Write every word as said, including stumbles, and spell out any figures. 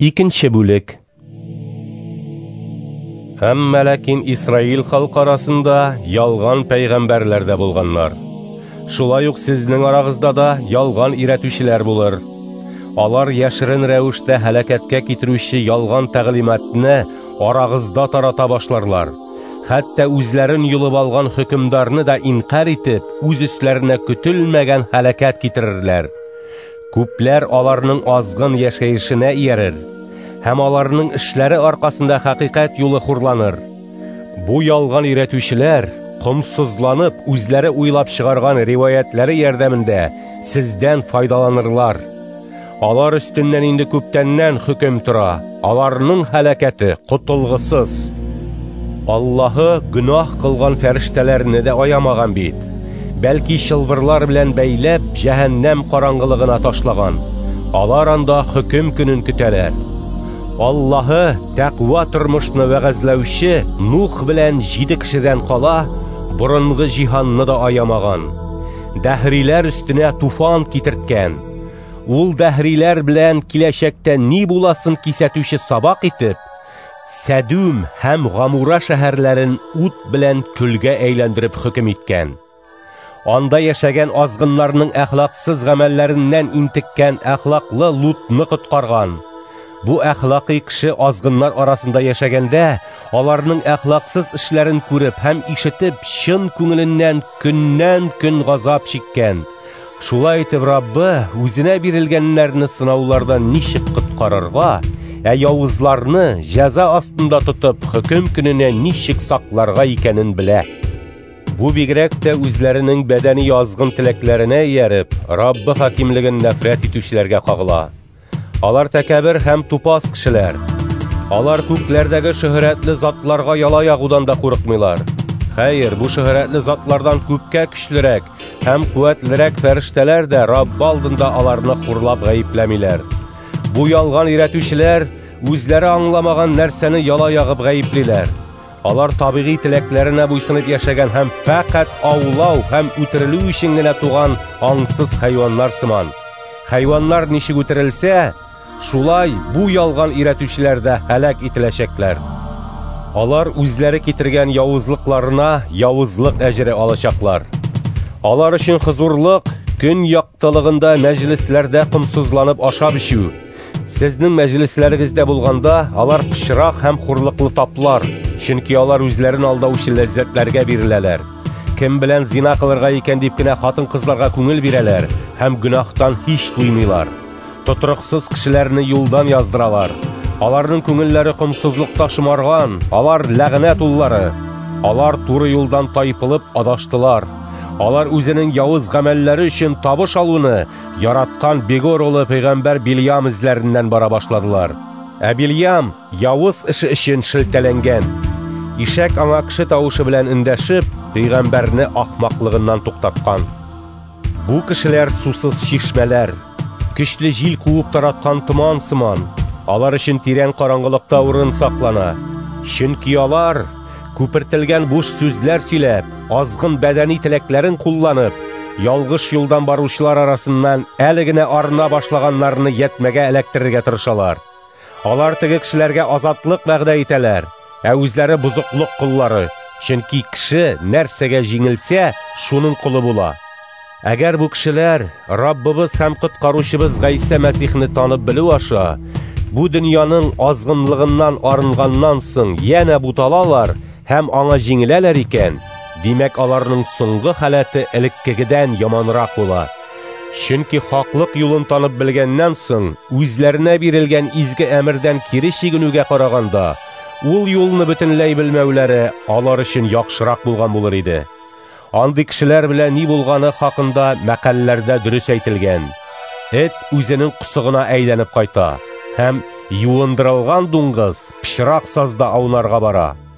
Икенче бүлек. Әмма ләкин Исраил халкы арасында ялган пәйгамбәрләр дә булганнар. Шулай ук сезнең арагызда да ялган өйрәтүчеләр булыр. Алар яшерен рәвештә һәлакәткә китерүче ялган тәгълиматны арагызда тарата башларлар. Хәтта үзләрен юлып алган хөкемдарны да инкар итеп, үз өсләренә көтелмәгән һәлакәт китерерләр. Күпләр аларның азгын яшәешенә иярер, һәм аларның эшләре аркасында хакыйкать юлы хурланыр. Бу ялган өйрәтүчеләр, комсызланып, үзләре уйлап чыгарган риваятләре ярдәмендә сездән файдаланырлар. Алар өстеннән инде күптәннән хөкем тора, аларның һәлакәте котылгысыз. Аллаһы гөнаһ кылган фәрештәләрне дә аямаган бит. Бәлки чылбырлар белән бәйләп, җәһәннәм караңгылыгына ташлаган. Алар анда хөкем көнен көтәләр. Аллаһы тәкъва тормышны вәгазьләүче Нух белән җиде кешедән кала, борынгы җиһанны да аямаган. Дәһриләр өстенә туфан китерткән. Ул дәһриләр белән киләчәктә ни буласын кисәтүче сабак итеп, Сәдүм һәм Гамура шәһәрләрен ут белән көлгә әйләндереп хөкем иткән. Анда яшәгән азгыннарның әхлаксыз гамәлләреннән интеккән әхлаклы Лутны коткарган. Бу әхлакый кеше азгыннар арасында яшәгәндә, аларның әхлаксыз эшләрен күреп һәм ишетеп, чын күңеленнән көннән-көн газап чиккән. Шулай итеп Раббы үзенә бирелгәннәрне сынаулардан ничек коткарырга, ә явызларны җәза астында тотып, хөкем көненә ничек сакларга икәнен белә. Бу бигрәк тә үзләренең бәдәни язгын теләкләренә ияреп, Раббы хакимлеген нәфрәт итүчеләргә кагыла. Алар тәкәбер һәм тупас кешеләр. Алар күкләрдәге шөһрәтле затларга яла ягудан да курыкмыйлар. Хәер, бу шөһрәтле затлардан күпкә көчлерәк һәм куәтлерәк фәрештәләр дә Раббы алдында аларны хурлап гаепләмиләр. Бу ялган өйрәтүчеләр үзләре аңламаган нәрсәне яла ягып гаеплиләр. Алар табигый теләкләренә буйсынып яшәгән һәм фәкать аулау һәм үтерелү өчен генә туган аңсыз хайваннар сыман. Хайваннар ничек үтерелсә, шулай бу ялган өйрәтүчеләр дә һәлак ителәчәкләр. Алар үзләре китергән явызлыкларына явызлык әҗере алачаклар. Алар өчен хозурлык көн яктылыгында мәҗлесләрдә комсызланып ашап ичү. Сезнең мәҗлесләрегездә булганда, алар пычрак һәм хурлыклы таплар, чөнки алар үзләрен алдаучы ләззәтләргә биреләләр. Кем белән зина кылырга икән дип кенә хатын-кызларга күңел бирәләр һәм гөнаһтан һич туймыйлар. Тотрыксыз кешеләрне юлдан яздыралар. Аларның күңелләре комсызлыкта шомарган, алар ләгънәт уллары. Алар туры юлдан тайпылып адаштылар. Алар үзенең явыз гамәлләре өчен табыш алуны яраткан Бегор улы пәйгамбәр Билям эзләреннән бара башладылар. Ә Билям явыз эше өчен шелтәләнгән. Ишәк аңа кеше тавышы белән эндәшеп, пәйгамбәрне ахмаклыгыннан туктаткан. Бу кешеләр сусыз чишмәләр, көчле җил куып тараткан томан сыман. Алар өчен тирән караңгылыкта урын саклана. Чөнки алар күпертелгән буш сүзләр сөйләп, азгын бәдәни теләкләрен кулланып, ялгыш юлдан баручылар арасыннан әле генә арына башлаганнарны ятмәгә эләктерергә тырышалар. Алар теге кешеләргә азатлык вәгъдә итәләр, ә үзләре бузыклык куллары, чөнки кеше нәрсәгә җиңелсә, шуның кулы була. Әгәр бу кешеләр Раббыбыз һәм коткаручыбыз Гайса Мәсихне танып белү аша, бу дөньяның азгынлыгыннан арынганнан соң янә буталалар һәм аңа җиңеләләр икән, димәк аларның соңгы халәте элеккегедән яманрак була. Чөнки хаклык юлын танып белгәннән соң, үзләренә бирелгән изге әмердән кире чигенүгә караганда, ул юлны бөтенләй белмәүләре алар өчен яхшырак булган булыр иде. Андый кешеләр белән ни булганы хакында мәкалләрдә дөрес әйтелгән. Эт үзенең кусыгына әйләнеп кайта һәм юындырылган дуңгыз пычрак сазда аунарга бара.